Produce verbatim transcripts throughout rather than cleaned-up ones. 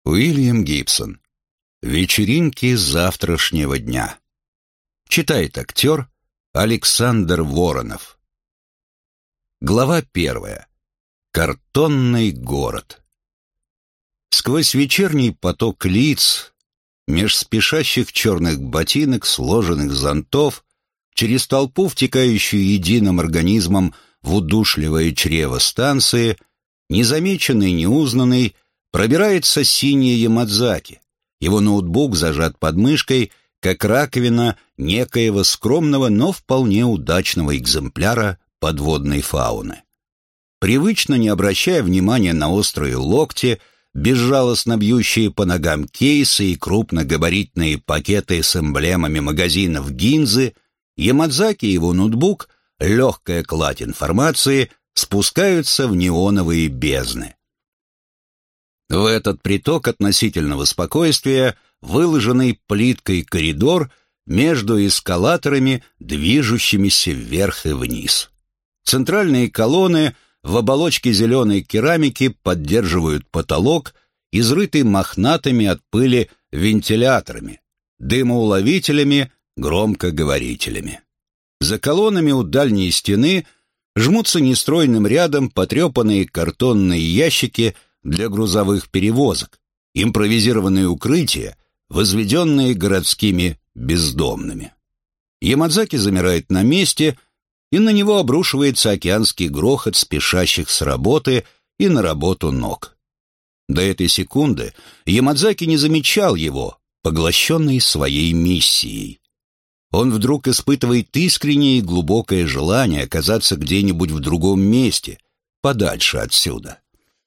Уильям Гибсон. Вечеринки завтрашнего дня. Читает актер Александр Воронов. Глава первая. Картонный город. Сквозь вечерний поток лиц, меж спешащих черных ботинок, сложенных зонтов, через толпу, втекающую единым организмом в удушливое чрево станции, незамеченный, неузнанный, пробирается синий Ямадзаки. Его ноутбук зажат под мышкой, как раковина некоего скромного, но вполне удачного экземпляра подводной фауны. Привычно не обращая внимания на острые локти, безжалостно бьющие по ногам кейсы и крупногабаритные пакеты с эмблемами магазинов Гинзы, Ямадзаки и его ноутбук, легкая кладь информации, спускаются в неоновые бездны. В этот приток относительного спокойствия выложенный плиткой коридор между эскалаторами, движущимися вверх и вниз. Центральные колонны в оболочке зеленой керамики поддерживают потолок, изрытый мохнатыми от пыли вентиляторами, дымоуловителями, громкоговорителями. За колоннами у дальней стены жмутся нестройным рядом потрепанные картонные ящики для грузовых перевозок, импровизированные укрытия, возведенные городскими бездомными. Ямадзаки замирает на месте, и на него обрушивается океанский грохот спешащих с работы и на работу ног. До этой секунды Ямадзаки не замечал его, поглощенный своей миссией. Он вдруг испытывает искреннее и глубокое желание оказаться где-нибудь в другом месте, подальше отсюда.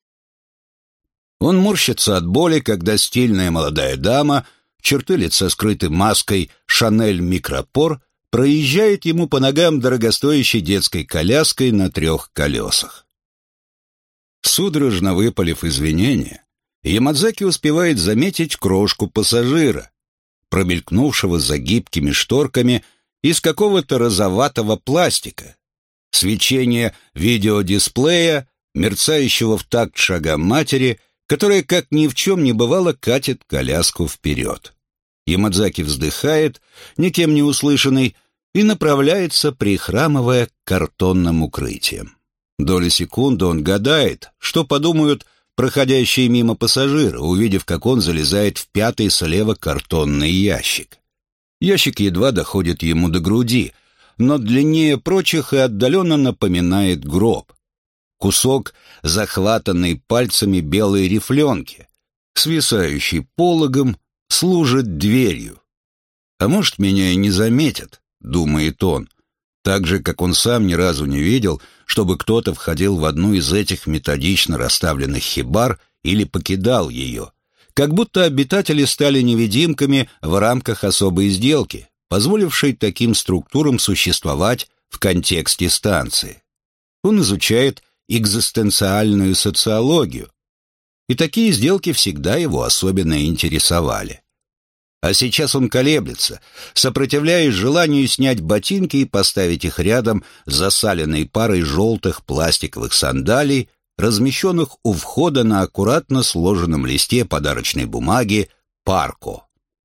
Он морщится от боли, когда стильная молодая дама, черты лица скрыты маской «Шанель Микропор», проезжает ему по ногам дорогостоящей детской коляской на трех колесах. Судорожно выпалив извинения, Ямадзаки успевает заметить крошку пассажира, промелькнувшего за гибкими шторками из какого-то розоватого пластика, свечение видеодисплея, мерцающего в такт шагам матери, которая, как ни в чем не бывало, катит коляску вперед. Ямадзаки вздыхает, никем не услышанный, и направляется, прихрамывая, к картонным укрытиям. Доли секунды он гадает, что подумают проходящие мимо пассажиры, увидев, как он залезает в пятый слева картонный ящик. Ящик едва доходит ему до груди, но длиннее прочих и отдаленно напоминает гроб. Кусок, захватанный пальцами белой рифленки, свисающий пологом, служит дверью. «А может, меня и не заметят», — думает он, так же, как он сам ни разу не видел, чтобы кто-то входил в одну из этих методично расставленных хибар или покидал ее, как будто обитатели стали невидимками в рамках особой сделки, позволившей таким структурам существовать в контексте станции. Он изучает экзистенциальную социологию, и такие сделки всегда его особенно интересовали. А сейчас он колеблется, сопротивляясь желанию снять ботинки и поставить их рядом с засаленной парой желтых пластиковых сандалий, размещенных у входа на аккуратно сложенном листе подарочной бумаги «Парко».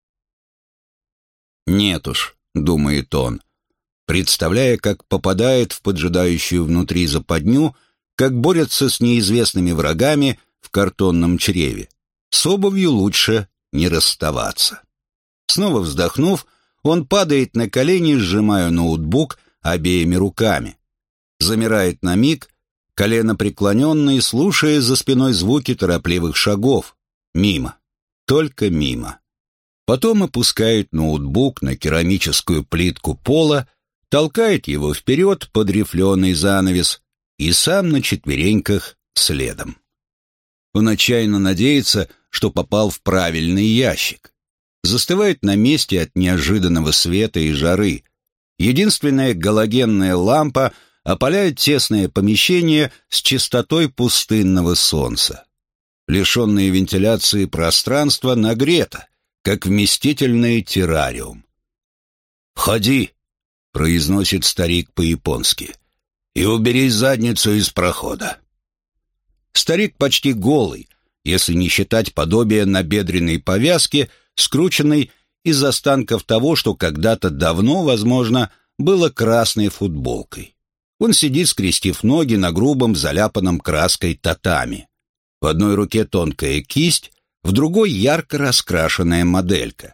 «Нет уж», — думает он, представляя, как попадает в поджидающую внутри западню, как борется с неизвестными врагами в картонном чреве. С обувью лучше не расставаться. Снова вздохнув, он падает на колени, сжимая ноутбук обеими руками. Замирает на миг, колено преклоненное, слушая за спиной звуки торопливых шагов. Мимо. Только мимо. Потом опускает ноутбук на керамическую плитку пола, толкает его вперед под рифленый занавес и сам на четвереньках следом. Он отчаянно надеется, что попал в правильный ящик. Застывает на месте от неожиданного света и жары. Единственная галогенная лампа опаляет тесное помещение с чистотой пустынного солнца. Лишенное вентиляции пространство нагрето, как вместительный террариум. «Входи», — произносит старик по-японски, — «и убери задницу из прохода». Старик почти голый, если не считать подобия набедренной повязки, скрученной из останков того, что когда-то давно, возможно, было красной футболкой. Он сидит, скрестив ноги на грубом, заляпанном краской татами. В одной руке тонкая кисть, в другой ярко раскрашенная моделька.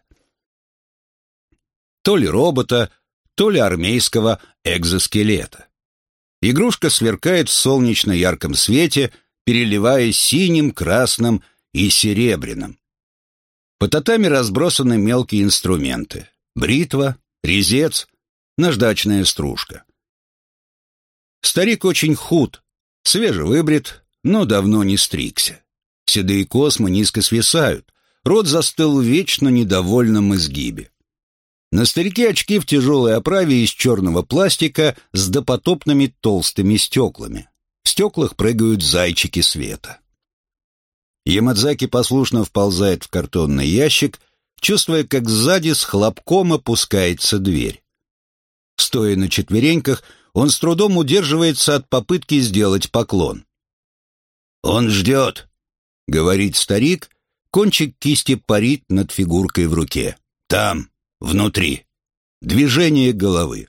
То ли робота, то ли армейского экзоскелета. Игрушка сверкает в солнечно-ярком свете, переливаясь синим, красным и серебряным. По татами разбросаны мелкие инструменты. Бритва, резец, наждачная стружка. Старик очень худ, свежевыбрит, но давно не стригся. Седые космы низко свисают, рот застыл в вечно недовольном изгибе. На старике очки в тяжелой оправе из черного пластика с допотопными толстыми стеклами. В стеклах прыгают зайчики света. Ямадзаки послушно вползает в картонный ящик, чувствуя, как сзади с хлопком опускается дверь. Стоя на четвереньках, он с трудом удерживается от попытки сделать поклон. «Он ждет», — говорит старик, кончик кисти парит над фигуркой в руке. «Там, внутри». Движение головы.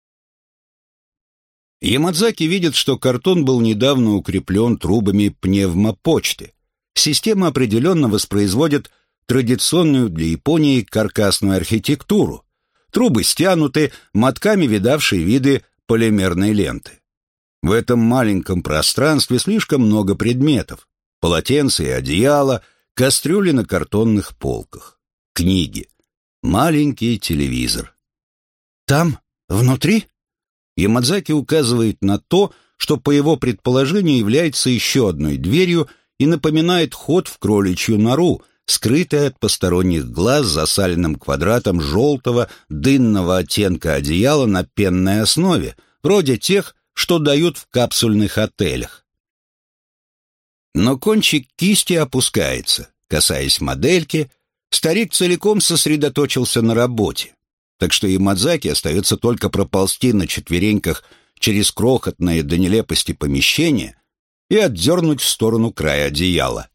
Ямадзаки видит, что картон был недавно укреплен трубами пневмопочты. Система определенно воспроизводит традиционную для Японии каркасную архитектуру. Трубы стянуты, мотками видавшие виды полимерной ленты. В этом маленьком пространстве слишком много предметов. Полотенца и одеяла, кастрюли на картонных полках, книги, маленький телевизор. «Там, внутри?» Ямадзаки указывает на то, что по его предположению является еще одной дверью и напоминает ход в кроличью нору, скрытая от посторонних глаз засаленным квадратом желтого дынного оттенка одеяла на пенной основе, вроде тех, что дают в капсульных отелях. Но кончик кисти опускается, касаясь модельки, старик целиком сосредоточился на работе. Так что Ямадзаки остается только проползти на четвереньках через крохотное до нелепости помещение и отдернуть в сторону края одеяла.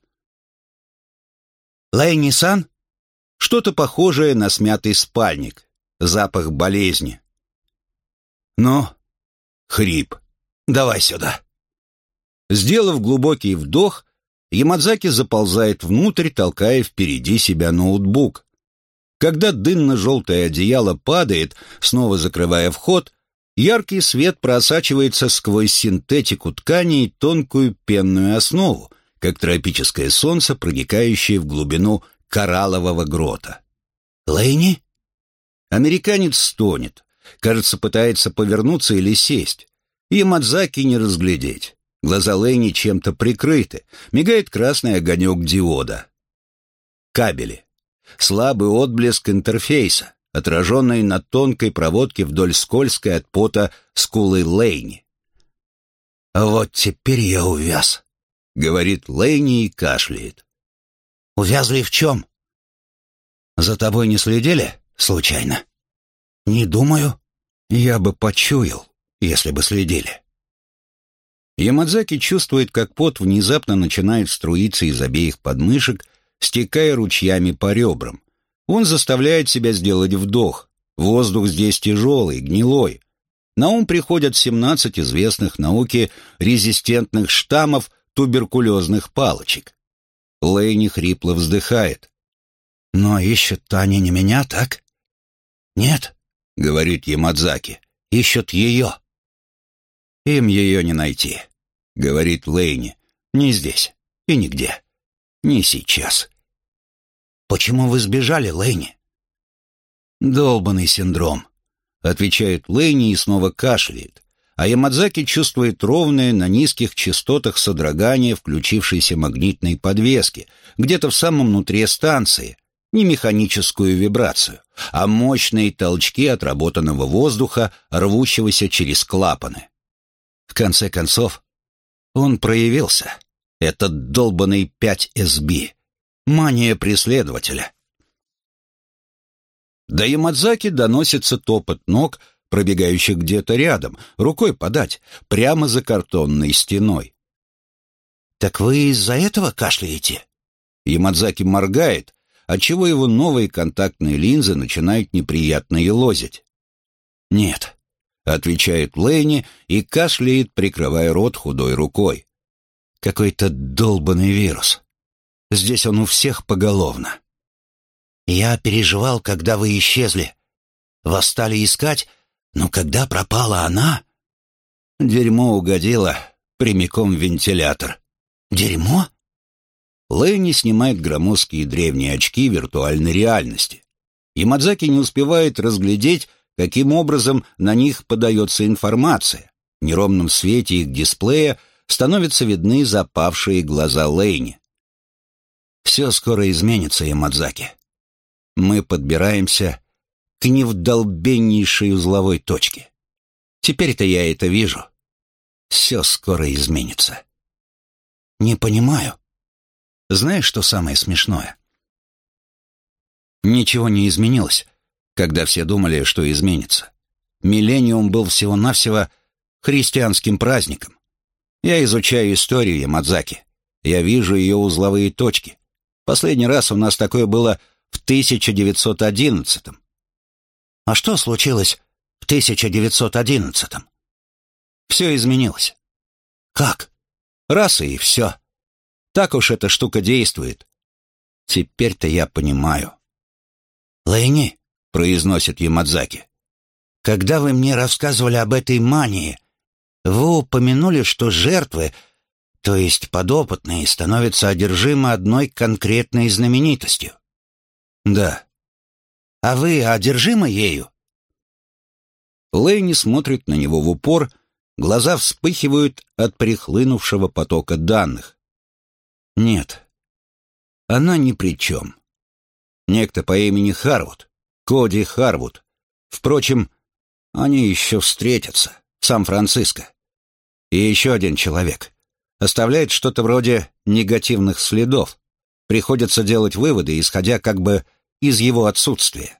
«Лэйни-сан?» Что-то похожее на смятый спальник, запах болезни. «Ну?» Хрип. «Давай сюда». Сделав глубокий вдох, Ямадзаки заползает внутрь, толкая впереди себя ноутбук. Когда дынно-желтое одеяло падает, снова закрывая вход, яркий свет просачивается сквозь синтетику ткани и тонкую пенную основу, как тропическое солнце, проникающее в глубину кораллового грота. «Лэйни?» Американец стонет. Кажется, пытается повернуться или сесть. Ямадзаки не разглядеть. Глаза Лэйни чем-то прикрыты. Мигает красный огонек диода. Кабели. Слабый отблеск интерфейса, отраженный на тонкой проводке вдоль скользкой от пота скулы Лэйни. «Вот теперь я увяз», — говорит Лэйни и кашляет. «Увязли в чем?» «За тобой не следили, случайно?» «Не думаю. Я бы почуял, если бы следили». Ямадзаки чувствует, как пот внезапно начинает струиться из обеих подмышек, стекая ручьями по ребрам. Он заставляет себя сделать вдох. Воздух здесь тяжелый, гнилой. На ум приходят семнадцать известных науке резистентных штаммов туберкулезных палочек. Лэйни хрипло вздыхает. «Но ищут-то они не меня, так?» «Нет», — говорит Ямадзаки, — «ищут ее». «Им ее не найти», — говорит Лэйни. «Не здесь и нигде. Не сейчас». «Почему вы сбежали, Лэйни?» «Долбанный синдром», — отвечает Лэйни и снова кашляет, а Ямадзаки чувствует ровное на низких частотах содрогание включившейся магнитной подвески, где-то в самом нутре станции, не механическую вибрацию, а мощные толчки отработанного воздуха, рвущегося через клапаны. В конце концов, он проявился, этот долбанный пять эс би. Мания преследователя. До Ямадзаки доносится топот ног, пробегающих где-то рядом, рукой подать, прямо за картонной стеной. «Так вы из-за этого кашляете?» Ямадзаки моргает, отчего его новые контактные линзы начинают неприятно елозить. «Нет», — отвечает Лэйни и кашляет, прикрывая рот худой рукой. «Какой-то долбанный вирус. Здесь он у всех поголовно». «Я переживал, когда вы исчезли. Вас стали искать, но когда пропала она...» Дерьмо угодило прямиком в вентилятор. «Дерьмо?» Лэйни снимает громоздкие древние очки виртуальной реальности. Ямадзаки не успевает разглядеть, каким образом на них подается информация. В неровном свете их дисплея становятся видны запавшие глаза Лэйни. «Все скоро изменится, Ямадзаки. Мы подбираемся к невдолбеннейшей узловой точке. Теперь-то я это вижу. Все скоро изменится». «Не понимаю». Знаешь, что самое смешное? Ничего не изменилось, когда все думали, что изменится. Миллениум был всего-навсего христианским праздником. Я изучаю историю Ямадзаки. Я вижу ее узловые точки. Последний раз у нас такое было в тысяча девятьсот одиннадцатом. А что случилось в тысяча девятьсот одиннадцатом? Все изменилось. Как? Раз и все. Так уж эта штука действует. Теперь-то я понимаю. «Лэйни», — произносит Ямадзаки, — «когда вы мне рассказывали об этой мании, вы упомянули, что жертвы, то есть подопытные, становятся одержимы одной конкретной знаменитостью». «Да». «А вы одержимы ею?» Лэйни смотрит на него в упор, глаза вспыхивают от прихлынувшего потока данных. Нет, она ни при чем. Некто по имени Харвуд, Коди Харвуд. Впрочем, они еще встретятся в Сан-Франциско. И еще один человек. Оставляет что-то вроде негативных следов. Приходится делать выводы, исходя как бы из его отсутствия.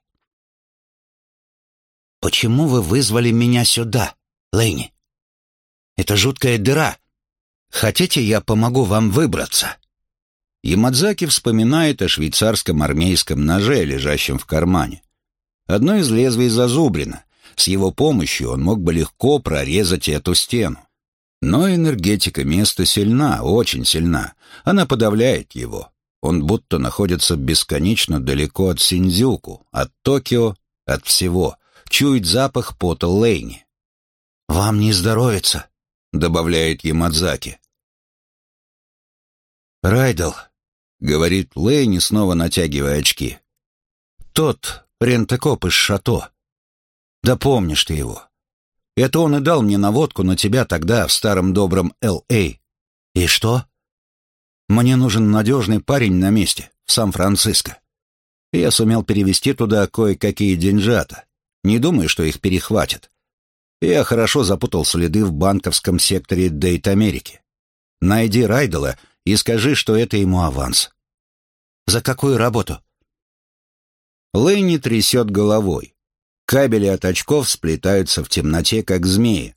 «Почему вы вызвали меня сюда, Лэйни? Это жуткая дыра. Хотите, я помогу вам выбраться?» Ямадзаки вспоминает о швейцарском армейском ноже, лежащем в кармане. Одно из лезвий зазубрено. С его помощью он мог бы легко прорезать эту стену. Но энергетика места сильна, очень сильна. Она подавляет его. Он будто находится бесконечно далеко от Синдзюку, от Токио, от всего. Чует запах пота Лэйни. «Вам не здоровится», — добавляет Ямадзаки. «Райдл», — говорит Лэйни, снова натягивая очки. «Тот рентекоп из шато. Да помнишь ты его. Это он и дал мне наводку на тебя тогда в старом добром Эл Эй. И что?» «Мне нужен надежный парень на месте, в Сан-Франциско. Я сумел перевести туда кое-какие деньжата. Не думаю, что их перехватят. Я хорошо запутал следы в банковском секторе Дейт-Америки. Найди Райдела и скажи, что это ему аванс». «За какую работу?» Лэйни трясет головой. Кабели от очков сплетаются в темноте, как змеи.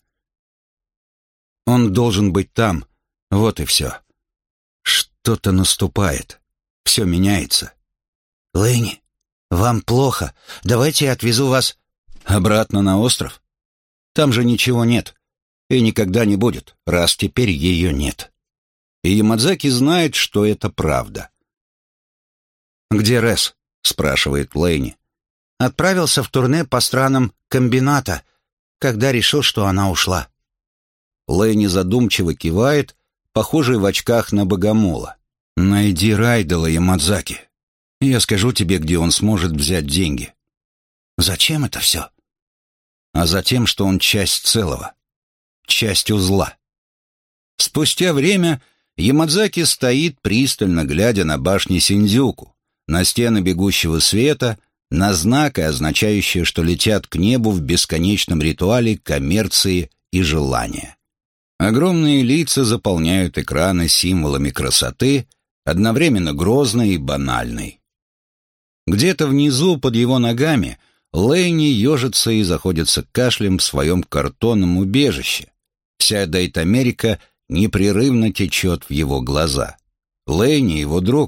Он должен быть там. Вот и все. Что-то наступает. Все меняется. «Лэйни, вам плохо. Давайте я отвезу вас...» «Обратно на остров? Там же ничего нет. И никогда не будет, раз теперь ее нет». И Ямадзаки знает, что это правда. «Где Рэс?» — спрашивает Лэйни. «Отправился в турне по странам комбината, когда решил, что она ушла». Лэйни задумчиво кивает, похожий в очках на богомола. «Найди Райдела, Ямадзаки. Я скажу тебе, где он сможет взять деньги». «Зачем это все?» «А затем, что он часть целого. Часть узла». Спустя время Ямадзаки стоит, пристально глядя на башни Синдзюку, на стены бегущего света, на знаки, означающие, что летят к небу в бесконечном ритуале коммерции и желания. Огромные лица заполняют экраны символами красоты, одновременно грозной и банальной. Где-то внизу, под его ногами, Лэйни ежится и заходится кашлем в своем картонном убежище. Вся Дейт-Америка непрерывно течет в его глаза. Лэйни, его друг,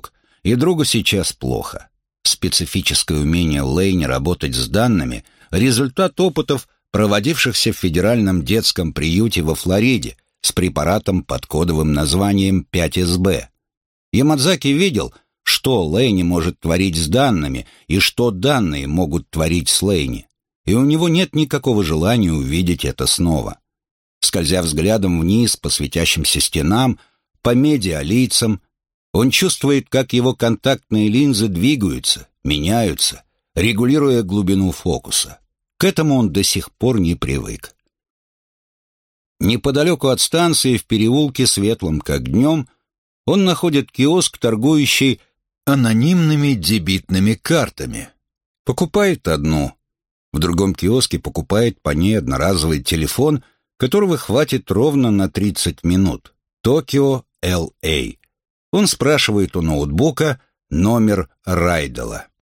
и другу сейчас плохо. Специфическое умение Лэйни работать с данными – результат опытов, проводившихся в федеральном детском приюте во Флориде с препаратом под кодовым названием пять эс бэ. Ямадзаки видел, что Лэйни может творить с данными и что данные могут творить с Лэйни, и у него нет никакого желания увидеть это снова. Скользя взглядом вниз по светящимся стенам, по медиалицам, он чувствует, как его контактные линзы двигаются, меняются, регулируя глубину фокуса. К этому он до сих пор не привык. Неподалеку от станции, в переулке, светлом как днем, он находит киоск, торгующий анонимными дебитными картами. Покупает одну. В другом киоске покупает по ней одноразовый телефон, которого хватит ровно на тридцать минут. Токио, Эл Эй. Он спрашивает у ноутбука номер Райдела.